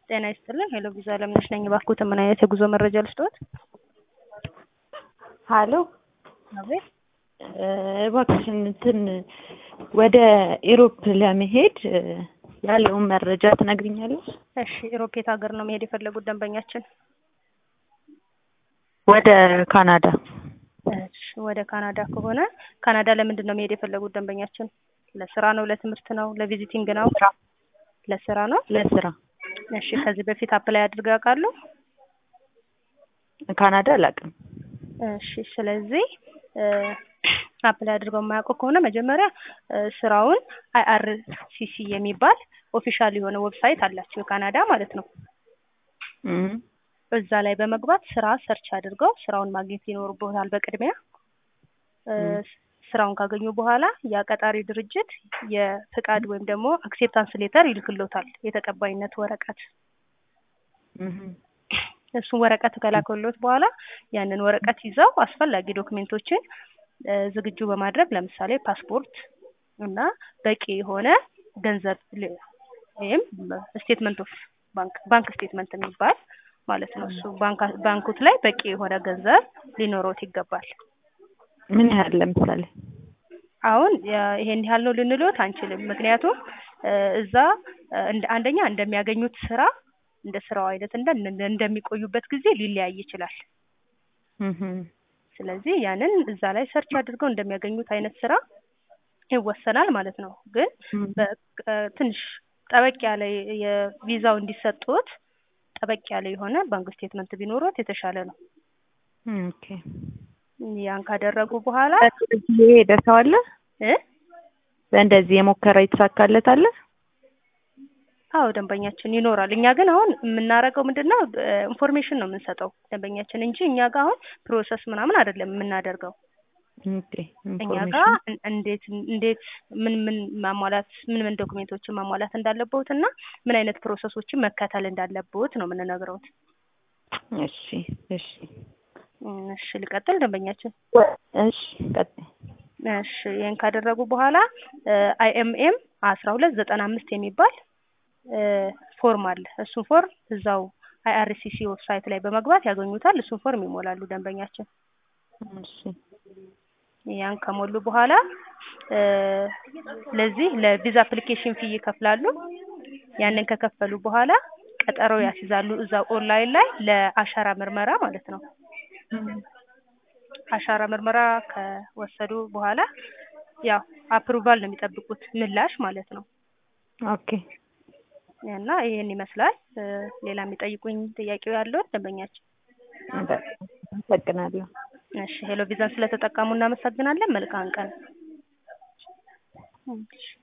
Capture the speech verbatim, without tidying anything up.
ጤና ይስጥልን። ሄሎ ቪዛ አለምነሽ ነኝ። እባክዎት ምን አይነት የጉዞ መረጃ ልስጥዎት? ሃሎ አቤት። እባክሽን እንትን ወደ ኢሮፕ ለመሄድ ያለውን መረጃ ትነግሪኛለሽ? እሺ፣ ኢሮፕ የት ሀገር ነው መሄድ የፈለጉት ደንበኛችን? ወደ ካናዳ። እሺ፣ ወደ ካናዳ ከሆነ ካናዳ ለምንድን ነው መሄድ የፈለጉት ደንበኛችን? ለስራ ነው? ለትምህርት ነው? ለቪዚቲንግ ነው? ለስራ ነው። ለስራ። እሺ፣ ከዚህ በፊት አፕላይ አድርገው ያውቃሉ? ካናዳ አላውቅም። እሺ፣ ስለዚህ አፕላይ አድርገው የማያውቁ ከሆነ መጀመሪያ ስራውን አይ አር ሲ ሲ የሚባል ኦፊሻል የሆነ ዌብሳይት አላቸው የካናዳ ማለት ነው። እም እዛ ላይ በመግባት ስራ ሰርች አድርገው ስራውን ማግኘት ይኖርቦታል በቅድሚያ። ስራውን ካገኙ በኋላ ያ ቀጣሪ ድርጅት የፍቃድ ወይም ደግሞ አክሴፕታንስ ሌተር ይልክሎታል፣ የተቀባይነት ወረቀት። እም እሱን ወረቀት ከላከሎት በኋላ ያንን ወረቀት ይዘው አስፈላጊ ዶክሜንቶችን ዝግጁ በማድረግ ለምሳሌ ፓስፖርት እና በቂ የሆነ ገንዘብ ወይም ስቴትመንት ኦፍ ባንክ ባንክ ስቴትመንት የሚባል ማለት ነው። እሱ ባንክ ባንኩት ላይ በቂ የሆነ ገንዘብ ሊኖሮት ይገባል። ምን ያህል ለምሳሌ? አሁን ይሄን ያህል ነው ልንሎት አንችልም። ምክንያቱም እዛ አንደኛ እንደሚያገኙት ስራ እንደ ስራው አይነት እንደ እንደሚቆዩበት ጊዜ ሊለያይ ይችላል። እህ ስለዚህ ያንን እዛ ላይ ሰርች አድርገው እንደሚያገኙት አይነት ስራ ይወሰናል ማለት ነው። ግን ትንሽ ጠበቅ ያለ የቪዛው እንዲሰጡት ጠበቅ ያለ የሆነ ባንክ ስቴትመንት ቢኖሩት የተሻለ ነው። ኦኬ። ያን ካደረጉ በኋላ የሄደ ሰው አለ እ በእንደዚህ የሞከረ የተሳካለት አለ? አዎ ደንበኛችን ይኖራል። እኛ ግን አሁን የምናደርገው ምንድነው ኢንፎርሜሽን ነው የምንሰጠው ደንበኛችን እንጂ እኛ ጋር አሁን ፕሮሰስ ምናምን አይደለም የምናደርገው። ኦኬ። እኛ ጋር እንዴት እንዴት ምን ምን ማሟላት ምን ምን ዶክሜንቶችን ማሟላት እንዳለበት እና ምን አይነት ፕሮሰሶችን መከተል እንዳለበት ነው የምንነግረው። እሺ እሺ እሺ ልቀጥል ደንበኛችን? እሺ ቀጥል። እሺ ይሄን ካደረጉ በኋላ አይ ኤም ኤም አስራ ሁለት ዘጠና አምስት የሚባል ፎርም አለ። እሱን ፎርም እዛው አይ አር ሲ ሲ ዌብሳይት ላይ በመግባት ያገኙታል። እሱን ፎርም ይሞላሉ ደንበኛችን። እሺ ያን ከሞሉ በኋላ ለዚህ ለቪዛ አፕሊኬሽን ፊ ይከፍላሉ። ያንን ከከፈሉ በኋላ ቀጠሮ ያስይዛሉ እዛው ኦንላይን ላይ ለአሻራ ምርመራ ማለት ነው። አሻራ ምርመራ ከወሰዱ በኋላ ያው አፕሩቫል ነው የሚጠብቁት ምላሽ ማለት ነው። ኦኬ። እና ይሄን ይመስላል። ሌላ የሚጠይቁኝ ጥያቄው ያለው ደንበኛችን? አመሰግናለሁ። እሺ ሄሎ ቪዛን ስለተጠቀሙ እናመሰግናለን። መልካም ቀን።